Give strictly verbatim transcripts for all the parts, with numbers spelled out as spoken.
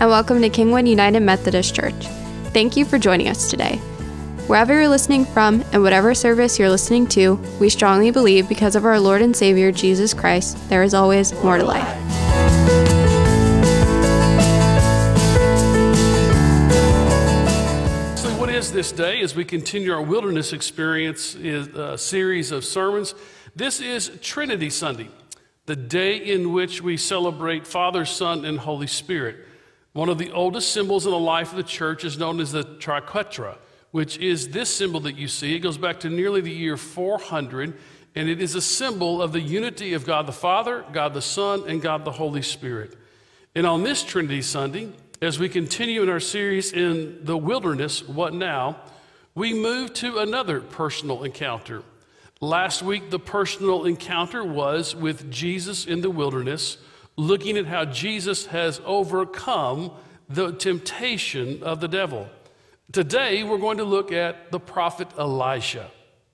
and welcome to Kingwood United Methodist Church. Thank you for joining us today. Wherever you're listening from and whatever service you're listening to, we strongly believe because of our Lord and Savior, Jesus Christ, there is always more to life. So what is this day as we continue our wilderness experience is a series of sermons? This is Trinity Sunday, the day in which we celebrate Father, Son, and Holy Spirit. One of the oldest symbols in the life of the church is known as the triquetra, which is this symbol that you see. It goes back to nearly the year four hundred, and it is a symbol of the unity of God the Father, God the Son, and God the Holy Spirit. And on this Trinity Sunday, as we continue in our series in the wilderness, What Now?, we move to another personal encounter. Last week, the personal encounter was with Jesus in the wilderness, looking at how Jesus has overcome the temptation of the devil. Today, we're going to look at the prophet Elijah.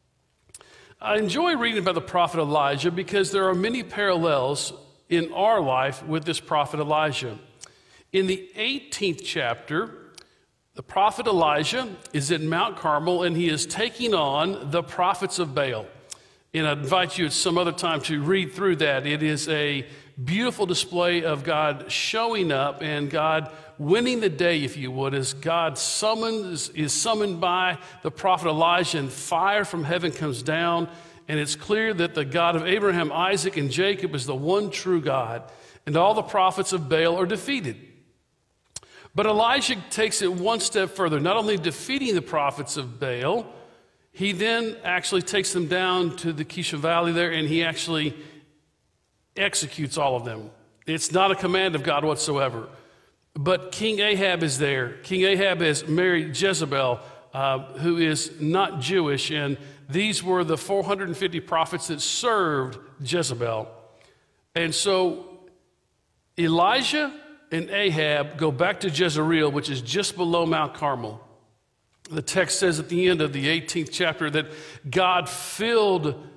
I enjoy reading about the prophet Elijah because there are many parallels in our life with this prophet Elijah. In the eighteenth chapter, the prophet Elijah is at Mount Carmel and he is taking on the prophets of Baal. And I invite you at some other time to read through that. It is a beautiful display of God showing up and God winning the day, if you would, as God summons, is summoned by the prophet Elijah, and fire from heaven comes down, and it's clear that the God of Abraham, Isaac, and Jacob is the one true God, and all the prophets of Baal are defeated. But Elijah takes it one step further, not only defeating the prophets of Baal, he then actually takes them down to the Kishon Valley there, and he actually executes all of them. It's not a command of God whatsoever. But King Ahab is there. King Ahab has married Jezebel, uh, who is not Jewish, and these were the four hundred fifty prophets that served Jezebel. And so Elijah and Ahab go back to Jezreel, which is just below Mount Carmel. The text says at the end of the eighteenth chapter that God filled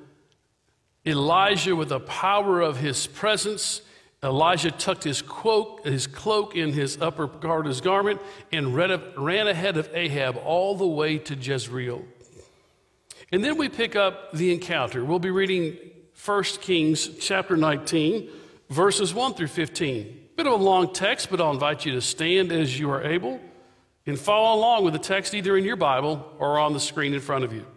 Elijah with the power of his presence. Elijah tucked his cloak, his cloak in his upper part of his garment and ran ahead of Ahab all the way to Jezreel. And then we pick up the encounter. We'll be reading First Kings chapter nineteen, verses one through fifteen. Bit of a long text, but I'll invite you to stand as you are able and follow along with the text either in your Bible or on the screen in front of you.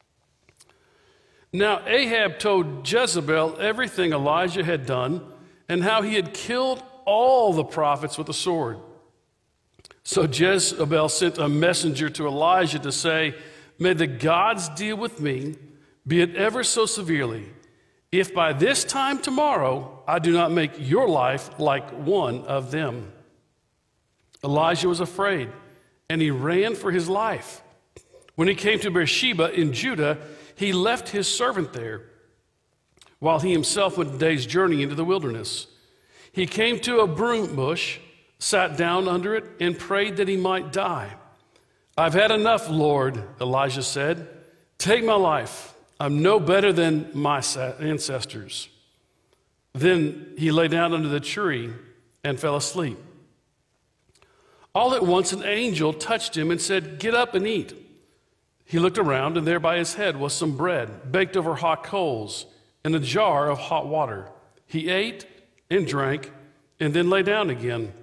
Now Ahab told Jezebel everything Elijah had done and how he had killed all the prophets with a sword. So Jezebel sent a messenger to Elijah to say, "May the gods deal with me, be it ever so severely, if by this time tomorrow I do not make your life like one of them." Elijah was afraid, and he ran for his life. When he came to Beersheba in Judah, he left his servant there, while he himself went a day's journey into the wilderness. He came to a broom bush, sat down under it, and prayed that he might die. "I've had enough, Lord," Elijah said. "Take my life. I'm no better than my ancestors." Then he lay down under the tree and fell asleep. All at once an angel touched him and said, "Get up and eat." He looked around, and there by his head was some bread baked over hot coals and a jar of hot water. He ate and drank and then lay down again.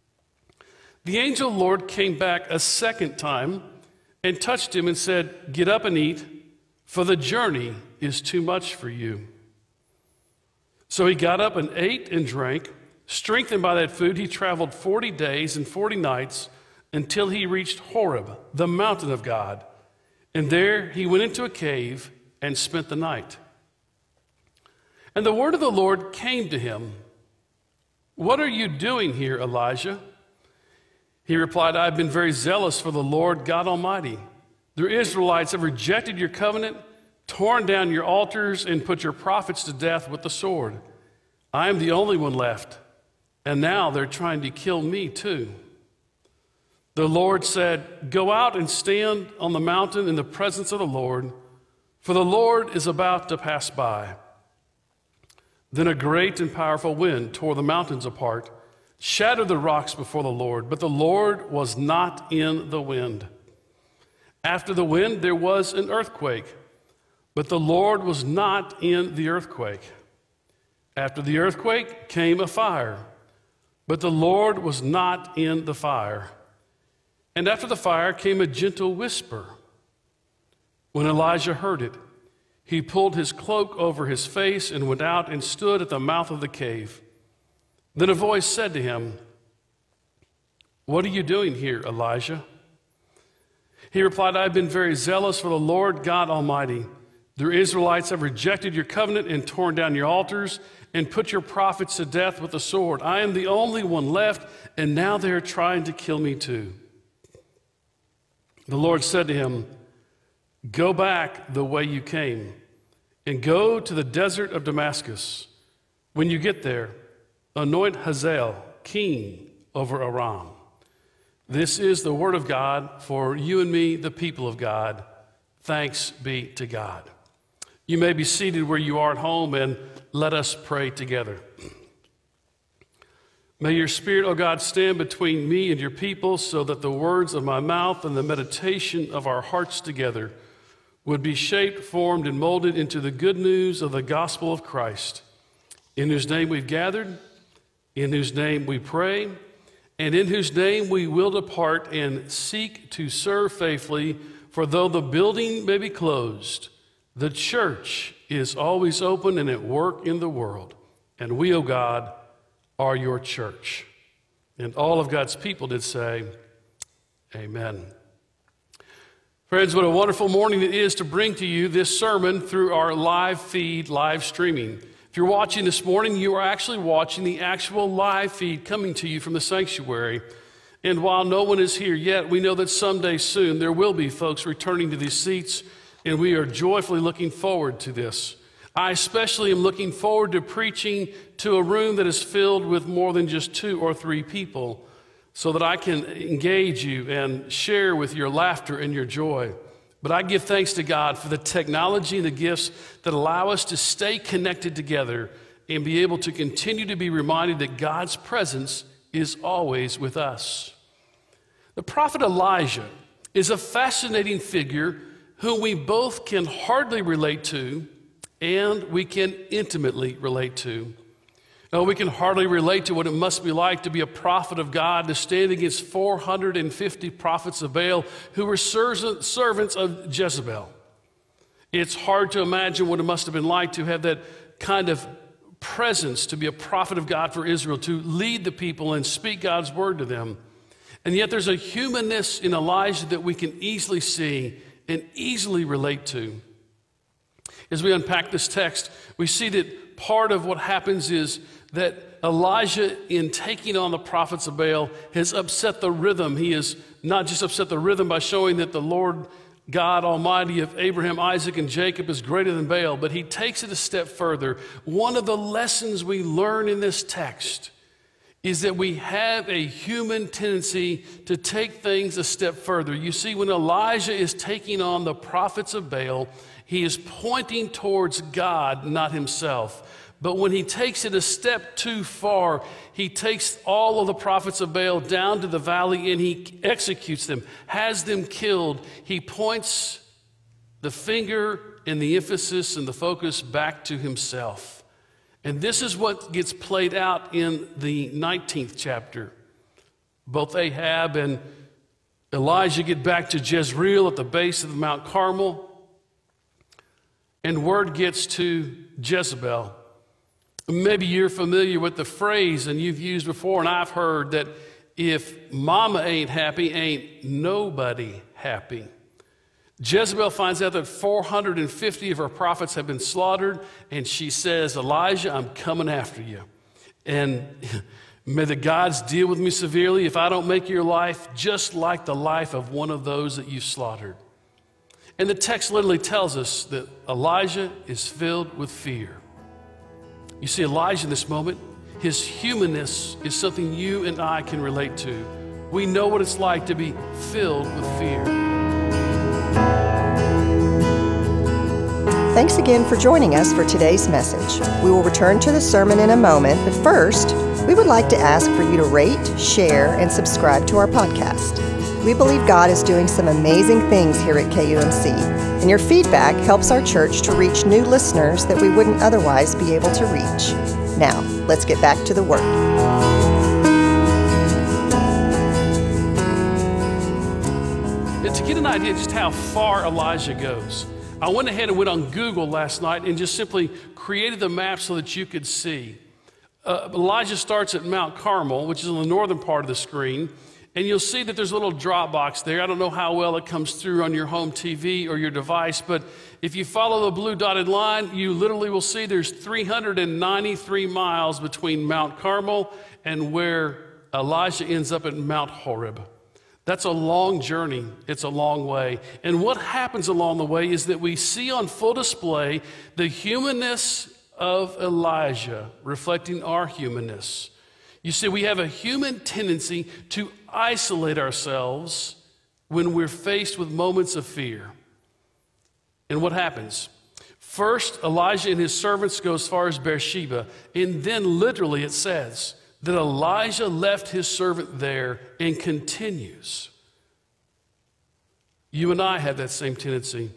The angel of the Lord came back a second time and touched him and said, "Get up and eat, for the journey is too much for you." So he got up and ate and drank. Strengthened by that food, he traveled forty days and forty nights until he reached Horeb, the mountain of God. And there he went into a cave and spent the night. And the word of the Lord came to him, "What are you doing here, Elijah?" He replied, "I've been very zealous for the Lord God Almighty. The Israelites have rejected your covenant, torn down your altars, and put your prophets to death with the sword. I am the only one left, and now they're trying to kill me too." The Lord said, "Go out and stand on the mountain in the presence of the Lord, for the Lord is about to pass by." Then a great and powerful wind tore the mountains apart, shattered the rocks before the Lord, but the Lord was not in the wind. After the wind, there was an earthquake, but the Lord was not in the earthquake. After the earthquake came a fire, but the Lord was not in the fire. And after the fire came a gentle whisper. When Elijah heard it, he pulled his cloak over his face and went out and stood at the mouth of the cave. Then a voice said to him, "What are you doing here, Elijah?" He replied, "I have been very zealous for the Lord God Almighty. The Israelites have rejected your covenant and torn down your altars and put your prophets to death with the sword. I am the only one left, and now they are trying to kill me too." The Lord said to him, "Go back the way you came and go to the desert of Damascus. When you get there, anoint Hazael king over Aram." This is the word of God for you and me, the people of God. Thanks be to God. You may be seated where you are at home, and let us pray together. May your Spirit, O God, stand between me and your people so that the words of my mouth and the meditation of our hearts together would be shaped, formed, and molded into the good news of the gospel of Christ, in whose name we've gathered, in whose name we pray, and in whose name we will depart and seek to serve faithfully. For though the building may be closed, the church is always open and at work in the world. And we, O God, are your church. And all of God's people did say, amen. Friends, what a wonderful morning it is to bring to you this sermon through our live feed, live streaming. If you're watching this morning, you are actually watching the actual live feed coming to you from the sanctuary. And while no one is here yet, we know that someday soon there will be folks returning to these seats, and we are joyfully looking forward to this. I especially am looking forward to preaching to a room that is filled with more than just two or three people, so that I can engage you and share with your laughter and your joy. But I give thanks to God for the technology and the gifts that allow us to stay connected together and be able to continue to be reminded that God's presence is always with us. The prophet Elijah is a fascinating figure whom we both can hardly relate to and we can intimately relate to. Now, we can hardly relate to what it must be like to be a prophet of God, to stand against four hundred fifty prophets of Baal who were servants of Jezebel. It's hard to imagine what it must have been like to have that kind of presence, to be a prophet of God for Israel, to lead the people and speak God's word to them. And yet there's a humanness in Elijah that we can easily see and easily relate to. As we unpack this text, we see that part of what happens is that Elijah, in taking on the prophets of Baal, has upset the rhythm. He has not just upset the rhythm by showing that the Lord God Almighty of Abraham, Isaac, and Jacob is greater than Baal, but he takes it a step further. One of the lessons we learn in this text is that we have a human tendency to take things a step further. You see, when Elijah is taking on the prophets of Baal, he is pointing towards God, not himself. But when he takes it a step too far, he takes all of the prophets of Baal down to the valley and he executes them, has them killed. He points the finger and the emphasis and the focus back to himself. And this is what gets played out in the nineteenth chapter. Both Ahab and Elijah get back to Jezreel at the base of Mount Carmel. And word gets to Jezebel. Maybe you're familiar with the phrase, and you've used before, and I've heard that if mama ain't happy, ain't nobody happy. Jezebel finds out that four hundred fifty of her prophets have been slaughtered, and she says, Elijah, I'm coming after you. And may the gods deal with me severely if I don't make your life just like the life of one of those that you slaughtered. And the text literally tells us that Elijah is filled with fear. You see, Elijah in this moment, his humanness is something you and I can relate to. We know what it's like to be filled with fear. Thanks again for joining us for today's message. We will return to the sermon in a moment, but first, We would like to ask for you to rate, share, and subscribe to our podcast. We believe God is doing some amazing things here at K U M C, and your feedback helps our church to reach new listeners that we wouldn't otherwise be able to reach. Now, let's get back to the Word. And to get an idea just how far Elijah goes, I went ahead and went on Google last night and just simply created the map so that you could see. Uh, Elijah starts at Mount Carmel, which is on the northern part of the screen, and you'll see that there's a little drop box there. I don't know how well it comes through on your home T V or your device, but if you follow the blue dotted line, you literally will see there's three hundred ninety-three miles between Mount Carmel and where Elijah ends up at Mount Horeb. That's a long journey. It's a long way. And what happens along the way is that we see on full display the humanness of Elijah, reflecting our humanness. You see, we have a human tendency to isolate ourselves when we're faced with moments of fear. And what happens? First, Elijah and his servants go as far as Beersheba, and then literally it says that Elijah left his servant there and continues. You and I have that same tendency.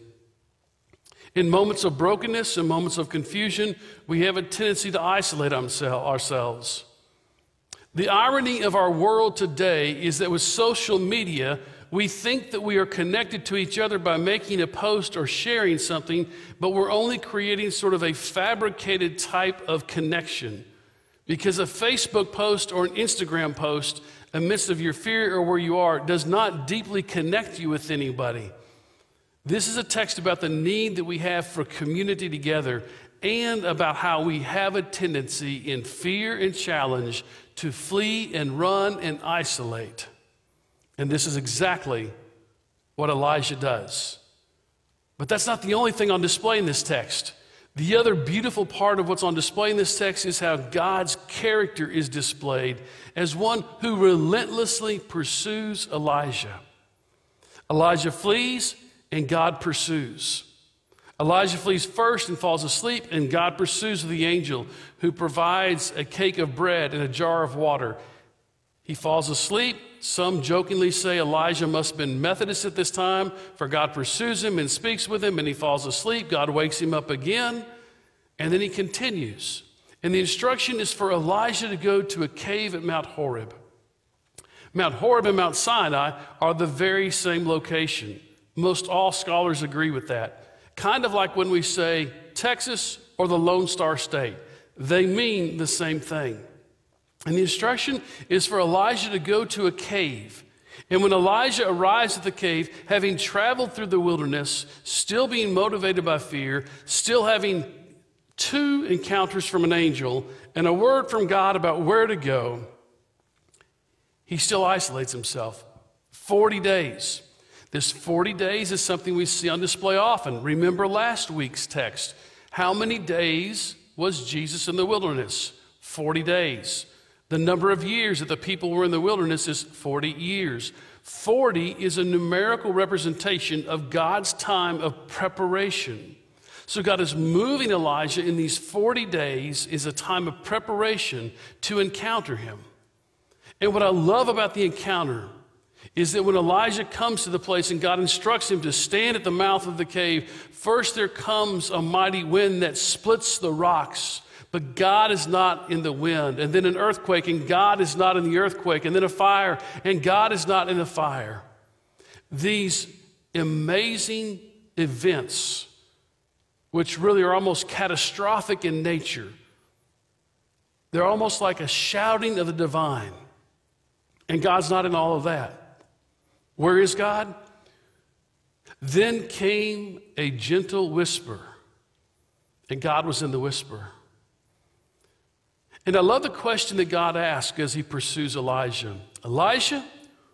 In moments of brokenness and moments of confusion, we have a tendency to isolate ourselves. The irony of our world today is that with social media, we think that we are connected to each other by making a post or sharing something, but we're only creating sort of a fabricated type of connection. Because a Facebook post or an Instagram post amidst of your fear or where you are does not deeply connect you with anybody. This is a text about the need that we have for community together and about how we have a tendency in fear and challenge to flee and run and isolate. And this is exactly what Elijah does. But that's not the only thing on display in this text. The other beautiful part of what's on display in this text is how God's character is displayed as one who relentlessly pursues Elijah. Elijah flees and God pursues. Elijah flees first and falls asleep, and God pursues the angel who provides a cake of bread and a jar of water. He falls asleep. Some jokingly say Elijah must have been Methodist at this time, for God pursues him and speaks with him, and he falls asleep. God wakes him up again, and then he continues. And the instruction is for Elijah to go to a cave at Mount Horeb. Mount Horeb and Mount Sinai are the very same location. Most all scholars agree with that. Kind of like when we say Texas or the Lone Star State. They mean the same thing. And the instruction is for Elijah to go to a cave. And when Elijah arrives at the cave, having traveled through the wilderness, still being motivated by fear, still having two encounters from an angel and a word from God about where to go, he still isolates himself. forty days. This forty days is something we see on display often. Remember last week's text. How many days was Jesus in the wilderness? forty days. The number of years that the people were in the wilderness is forty years. forty is a numerical representation of God's time of preparation. So God is moving Elijah in these forty days is a time of preparation to encounter him. And what I love about the encounter is that when Elijah comes to the place and God instructs him to stand at the mouth of the cave, first there comes a mighty wind that splits the rocks. But God is not in the wind, and then an earthquake, and God is not in the earthquake, and then a fire, and God is not in the fire. These amazing events, which really are almost catastrophic in nature, they're almost like a shouting of the divine, and God's not in all of that. Where is God? Then came a gentle whisper, and God was in the whisper. And I love the question that God asks as he pursues Elijah. Elijah,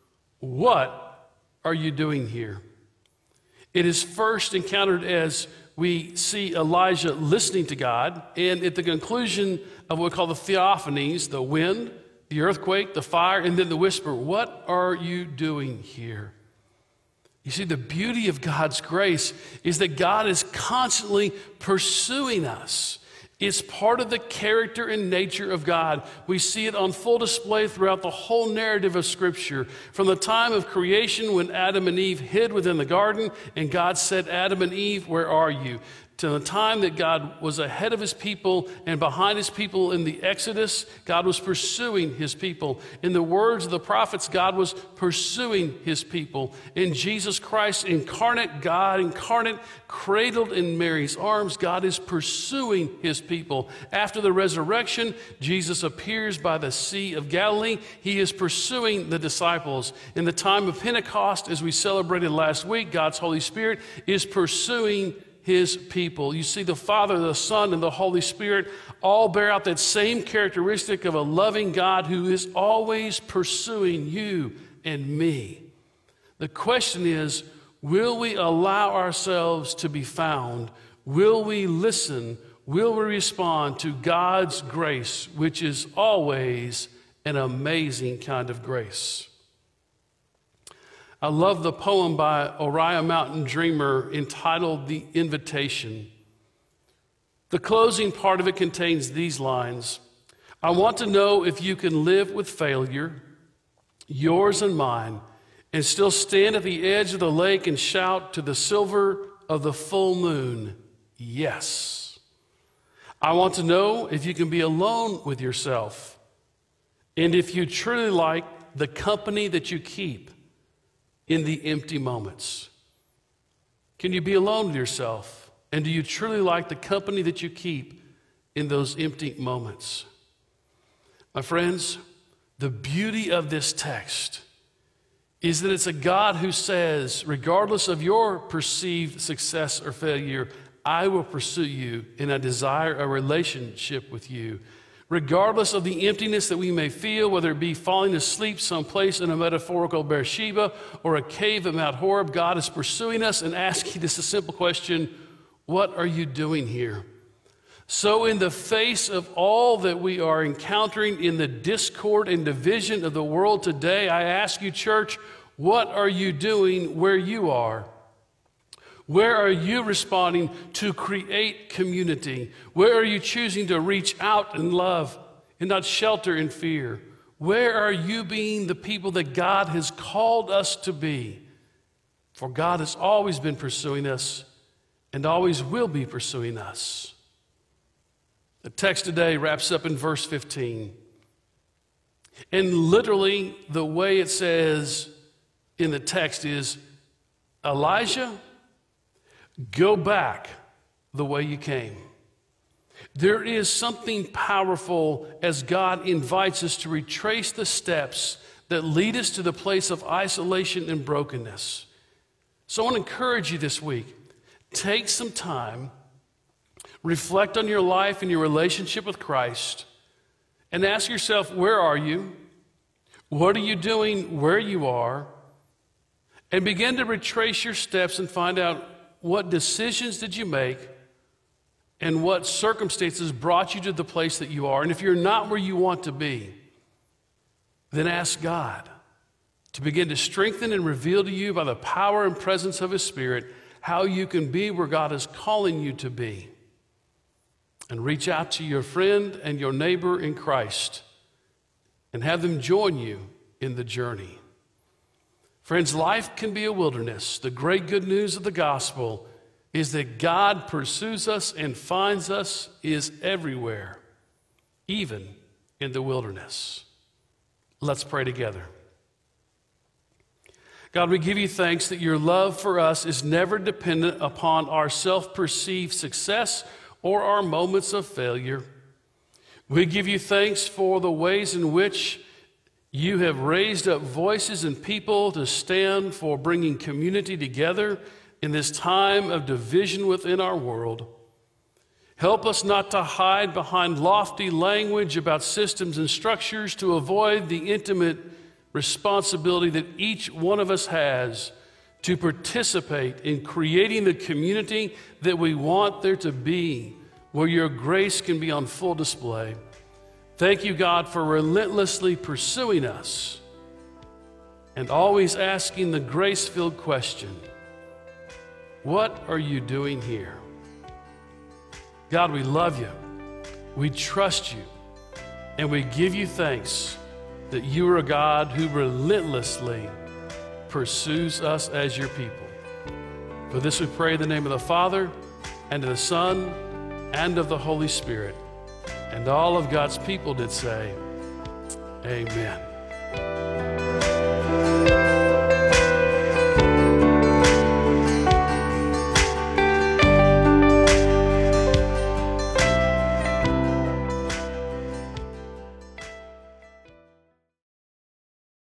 what are you doing here? It is first encountered as we see Elijah listening to God, and at the conclusion of what we call the theophanies, the wind, the earthquake, the fire, and then the whisper, what are you doing here? You see, the beauty of God's grace is that God is constantly pursuing us. It's part of the character and nature of God. We see it on full display throughout the whole narrative of Scripture. From the time of creation when Adam and Eve hid within the garden and God said, Adam and Eve, where are you? To the time that God was ahead of his people and behind his people in the Exodus, God was pursuing his people. In the words of the prophets, God was pursuing his people. In Jesus Christ, incarnate God, incarnate, cradled in Mary's arms, God is pursuing his people. After the resurrection, Jesus appears by the Sea of Galilee. He is pursuing the disciples. In the time of Pentecost, as we celebrated last week, God's Holy Spirit is pursuing his people. You see, the Father, the Son, and the Holy Spirit all bear out that same characteristic of a loving God who is always pursuing you and me. The question is, will we allow ourselves to be found? Will we listen? Will we respond to God's grace, which is always an amazing kind of grace? I love the poem by Oriah Mountain Dreamer entitled The Invitation. The closing part of it contains these lines. I want to know if you can live with failure, yours and mine, and still stand at the edge of the lake and shout to the silver of the full moon, yes. I want to know if you can be alone with yourself, and if you truly like the company that you keep in the empty moments. Can you be alone with yourself? And do you truly like the company that you keep in those empty moments? My friends, the beauty of this text is that it's a God who says, regardless of your perceived success or failure, I will pursue you and I desire a relationship with you. Regardless of the emptiness that we may feel, whether it be falling asleep someplace in a metaphorical Beersheba or a cave at Mount Horeb, God is pursuing us and asking us a simple question, what are you doing here? So in the face of all that we are encountering in the discord and division of the world today, I ask you, church, what are you doing where you are? Where are you responding to create community? Where are you choosing to reach out in love and not shelter in fear? Where are you being the people that God has called us to be? For God has always been pursuing us and always will be pursuing us. The text today wraps up in verse fifteen. And literally the way it says in the text is, Elijah, go back the way you came. There is something powerful as God invites us to retrace the steps that lead us to the place of isolation and brokenness. So I want to encourage you this week, take some time, reflect on your life and your relationship with Christ, and ask yourself, where are you? What are you doing where you are? And begin to retrace your steps and find out, what decisions did you make and what circumstances brought you to the place that you are? And if you're not where you want to be, then ask God to begin to strengthen and reveal to you by the power and presence of His Spirit how you can be where God is calling you to be. And reach out to your friend and your neighbor in Christ and have them join you in the journey. Friends, life can be a wilderness. The great good news of the gospel is that God pursues us and finds us is everywhere, even in the wilderness. Let's pray together. God, we give you thanks that your love for us is never dependent upon our self-perceived success or our moments of failure. We give you thanks for the ways in which you have raised up voices and people to stand for bringing community together in this time of division within our world. Help us not to hide behind lofty language about systems and structures to avoid the intimate responsibility that each one of us has to participate in creating the community that we want there to be, where your grace can be on full display. Thank you, God, for relentlessly pursuing us and always asking the grace-filled question, what are you doing here? God, we love you. We trust you, and we give you thanks that you are a God who relentlessly pursues us as your people. For this we pray in the name of the Father, and of the Son, and of the Holy Spirit. And all of God's people did say, amen.